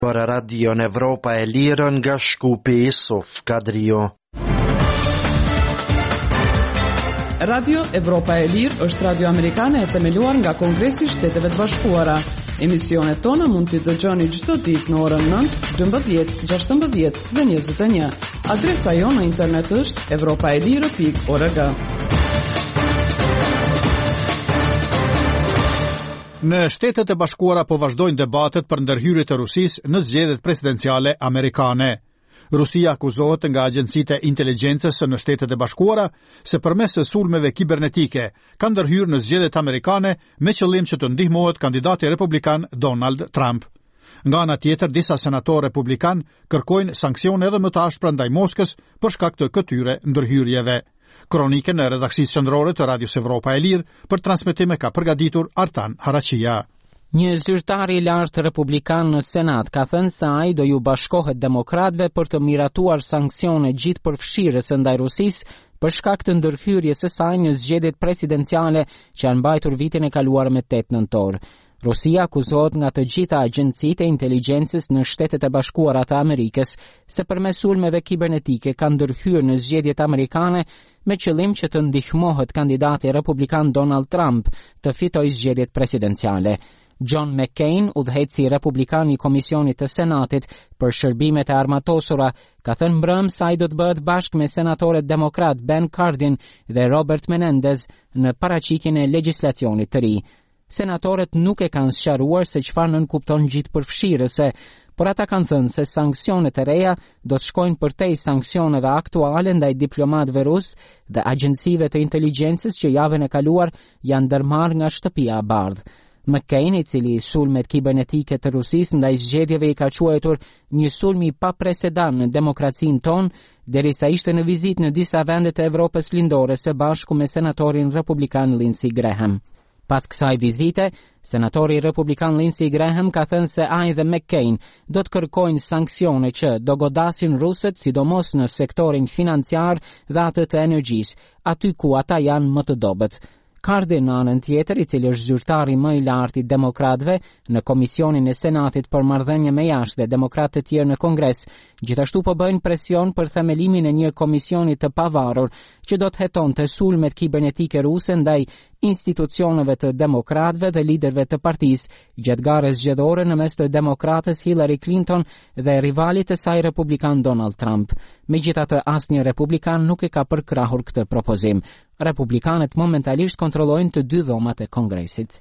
Për Radio Evropa e Lirë nga Shkupi Isuf Kadrio. Radio Evropa e Lirë është radio amerikane e themeluar nga Kongresi i Shteteve të Bashkuara. Emisionet tona mund t'i dëgjoni çdo ditë në orën 9, 12, 16 dhe 21. Adresa jonë në internet është evropaelire.org. Në Shtetet e Bashkuara po vazhdojnë debatet për ndërhyrjet e Rusisë në zgjedhjet presidenciale amerikane. Rusia akuzohet nga agjencitë e inteligjencës në Shtetet e Bashkuara se përmes sulmeve kibernetike ka ndërhyrë në zgjedhjet amerikane me qëllim që të ndihmohet kandidati republikan Donald Trump. Nga ana tjetër, disa senatorë republikan kërkojnë sanksione edhe më të ashpra ndaj Moskës për shkak të këtyre ndërhyrjeve. Kronikën e redaksisë qendrore të Radios Evropa e Lirë për transmetime ka përgatitur Artan Harachia. Një zyrtar i lartë republikan në Senat ka thënë se ai do ju bashkohet demokratëve për të miratuar sanksione gjithë përfshirëse ndaj Rusisë për shkak të ndërhyrjes së saj në zgjedhjet presidenciale që janë mbajtur vitin e kaluar me 8 nëntor. Rusia akuzohet nga të gjitha agjencitë e inteligjencës në Shtetet e Bashkuara të Amerikës se përmes sulmeve kibernetike ka ndërhyrë në zgjedhjet amerikane me qëllim që të ndihmohet kandidati republikan Donald Trump të fitojë zgjedhjet presidenciale. John McCain, udhëheqësi republikan i Komisionit të Senatit për shërbimet e armatosura, ka thënë mbrëmë se ai do të bëhet bashkë me senatorët demokrat Ben Cardin dhe Robert Menendez në paraqitjen e legjislacionit të ri. Senatorët nuk e kanë sqaruar se çfarë nënkupton gjithë përfshirëse, por ata kanë thënë se sanksionet e reja do të shkojnë përtej sanksioneve aktuale ndaj diplomatëve rus dhe agjencive të inteligjencës që javën e kaluar janë ndërmarrë nga shtëpia e bardhë. McCain, i cili sulmet kibernetike të Rusisë ndaj zgjedhjeve i ka quajtur një sulm i papresedan në demokracinë tonë, derisa ishte në vizitë në disa vende të Evropës lindore së bashku me senatorin republikan Lindsey Graham. Pas kësaj vizite, senatori republikan Lindsey Graham ka thënë se ai dhe McCain do të kërkojnë sanksione që do godasin rusët, sidomos në sektorin financiar dhe atë të energjisë, aty ku ata janë më të dobët. Cardin, në anën tjetër, i cili është zyrtari më i lartë i demokratëve në Komisionin e Senatit për marrëdhënie me jashtë dhe demokratë të tjerë në Kongres, gjithashtu po bëjnë presion për themelimin e një komisioni të pavarur që do të hetonte sulmet kibernetike ruse ndaj institucioneve të demokratëve dhe liderëve të partisë gjatë garës zgjedhore në mes të demokratës Hillary Clinton dhe rivalit të saj republikan Donald Trump. Megjithatë, asnjë republikan nuk e ka përkrahur këtë propozim. Republikanët momentalisht kontrollojnë të dy dhomat e Kongresit.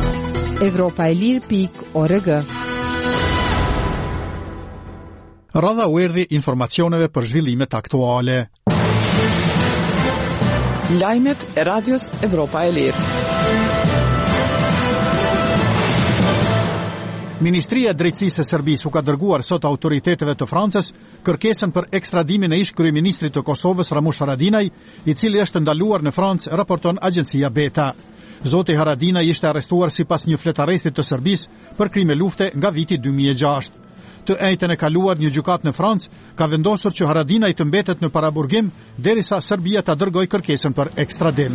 Evropaelir.org. Radha u erdhi informacioneve për zhvillimet aktuale. Lajmet e Radios Evropa e Lirë. Ministria e Drejtësisë e Serbisë u ka dërguar sot autoriteteve të Francës kërkesën për ekstradimin e ish kryeministrit të Kosovës Ramush Haradinaj, i cili është ndaluar në Francë, raporton agjencia Beta. Zoti Haradinaj ishte arrestuar sipas një fletarrestit të Serbisë për krime lufte nga viti 2006. Të njëjtën e kaluar, një gjykatë në Francë ka vendosur që Haradinaj të mbetet në paraburgim derisa Serbia ta dërgojë kërkesën për ekstradim.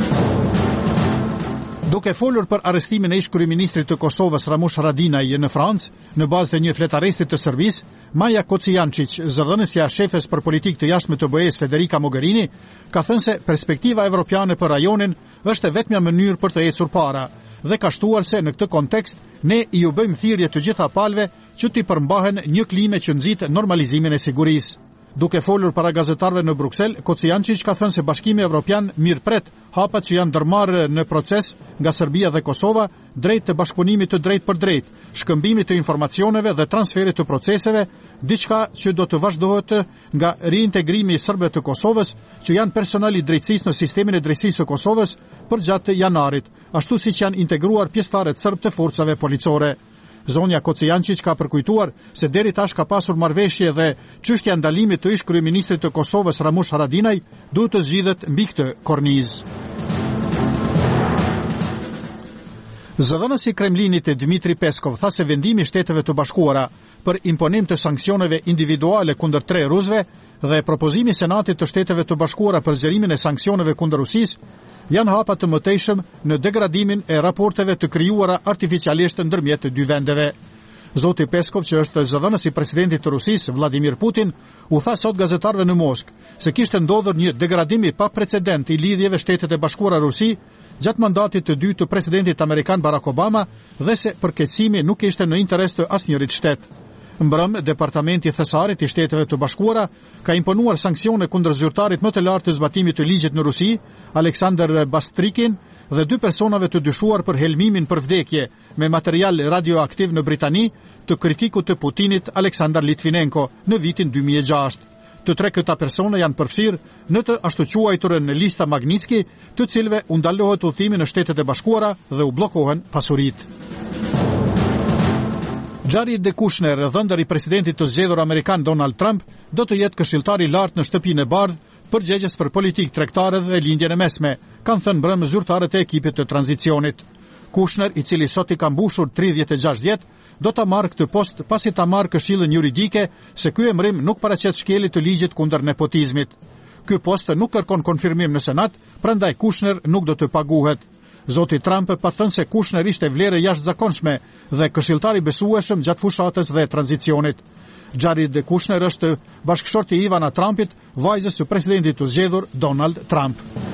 Duke folur për arrestimin e ish kryeministrit të Kosovës Ramush Haradinaj në Francë, në bazë të një fletarrestit të Serbisë, Maja Kocijančić, zëdhënësja shefes për politikë të jashtme të BE-s Federica Mogherini, ka thënë se perspektiva evropiane për rajonin është e vetmja mënyrë për të ecur para dhe ka shtuar se në këtë kontekst ne i u bëjmë thirrje të gjitha palëve që t'i përmbahen një klime që nxit normalizimin e sigurisë. Duke folur para gazetarëve në Bruksel, Kocijančić ka thënë se Bashkimi Evropian mirëpret hapat që janë ndërmarrë në proces nga Serbia dhe Kosova drejt të bashkëpunimit të drejt për drejt, shkëmbimit të informacioneve dhe transferit të proceseve, diçka që do të vazhdohet nga riintegrimi i serbëve të Kosovës që janë personal i drejtësisë në sistemin e drejtësisë së Kosovës përgjatë janarit, ashtu siç janë integruar pjesëtarët serb të forcave policore. Zonja Kocijančić ka përkujtuar se deri tash ka pasur marrëveshje dhe çështja e ndalimit të ish kryeministrit të Kosovës Ramush Haradinaj duhet të zgjidhet mbi këtë kornizë. Zëdhënësi i Kremlinit Dmitri Peskov tha se vendimi i Shteteve të Bashkuara për imponim të sanksioneve individuale kundër 3 rusëve dhe propozimi i Senatit të Shteteve të Bashkuara për zgjerimin e sanksioneve kundër Rusisë janë hapa të mëtejshëm në degradimin e raporteve të krijuara artificialisht ndërmjet të dy vendeve. Zoti Peskov, që është zëdhënës i presidentit të Rusisë, Vladimir Putin, u tha sot gazetarëve në Moskë se kishte ndodhur një degradimi pa precedent i lidhjeve Shtetet e Bashkuara Rusi gjatë mandatit të dytë të presidentit amerikan Barack Obama dhe se përkeqësimi nuk ishte në interes të asnjërit shtet. Mbrëm, Departamenti Thesarit i Shteteve të Bashkuara ka imponuar sanksione kundër zyrtarit më të lartë të zbatimit të ligjit në Rusi, Aleksandr Bastrikin, dhe 2 personave të dyshuar për helmimin për vdekje me material radioaktiv në Britani të kritikut të Putinit Aleksandar Litvinenko në vitin 2006. Të 3 këta persona janë përfshirë në të ashtu quajturën në lista Magnitski, të cilëve u ndalohet udhëtimi në Shtetet e Bashkuara dhe u bllokohen pasuritë. Jared Kushner, dhëndër i presidentit të zgjedhur amerikan Donald Trump, do të jetë këshilltar i lartë në shtëpinë e bardhë përgjegjës për politikë tregtare dhe lindjen e mesme, kanë thënë mbrëmë zyrtarët e ekipit të tranzicionit. Kushner, i cili sot i ka mbushur 36 vjet, do ta marrë këtë post pasi ta marrë këshillën juridike se ky emrim nuk paraqet shkelje të ligjit kundër nepotizmit. Ky post nuk kërkon konfirmim në Senat, prandaj Kushner nuk do të paguhet. Zoti Trump pa thënë se Kushner ishte vlerë jashtëzakonshme dhe këshilltar i besueshëm gjatë fushatës dhe tranzicionit. Jared Kushner është bashkëshorti i Ivana Trumpit, vajzës së presidentit të zgjedhur Donald Trump.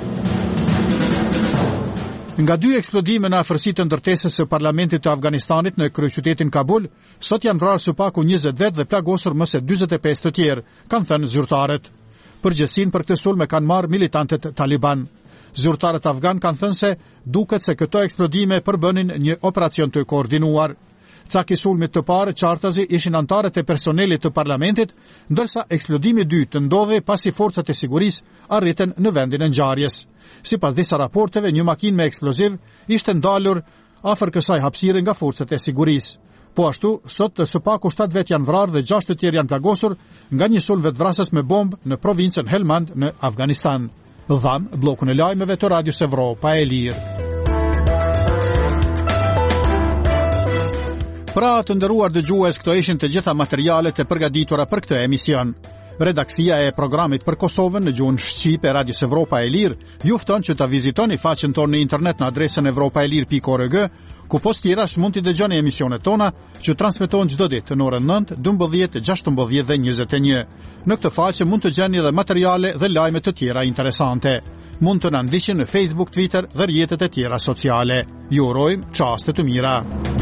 Nga 2 eksplodime në afërsitë të ndërtesës së parlamentit të Afganistanit në kryeqytetin Kabul, sot janë vrarë së paku 20 vet dhe plagosur më se 45 të tjerë, kanë thënë zyrtarët. Përgjegjësinë për këtë sulm e kanë marrë militantët Taliban. Zyrtarët afgan kanë thënë se duket se këto eksplodime përbënin një operacion të koordinuar. Caki sulmit të parë, qartazi, ishin antarët e personelit të parlamentit, ndërsa eksplodimi i dytë ndodhi pasi forcat e sigurisë arritën në vendin e ngjarjes. Sipas disa raporteve, një makinë me eksploziv ishte ndalur afër kësaj hapësire nga forcat e sigurisë. Po ashtu, sot së paku 7 vet janë vrarë dhe 6 të tjerë janë plagosur nga një sulm vetvrasës me bombë në provincën Helmand në Afganistan. Dham, blokun e lajmeve të Radios Evropa e Lirë. Pra të nderuar dëgjues, këto ishin të gjitha materialet e përgatitura për këtë emision. Redaksia e programit për Kosovën në gjuhën shqipe Radios Evropa e Lirë ju fton që ta vizitoni faqen tonë në internet në adresën evropaelir.org, ku post tjerash mund t'i dëgjoni emisionet tona që transmetohen çdo ditë në orën 9, 12, 16 dhe 21. Në këtë faqe mund të gjeni edhe materiale dhe lajme të tjera interesante. Mund të na ndiqni në Facebook, Twitter dhe rrjetet e tjera sociale. Ju urojmë çaste të mira.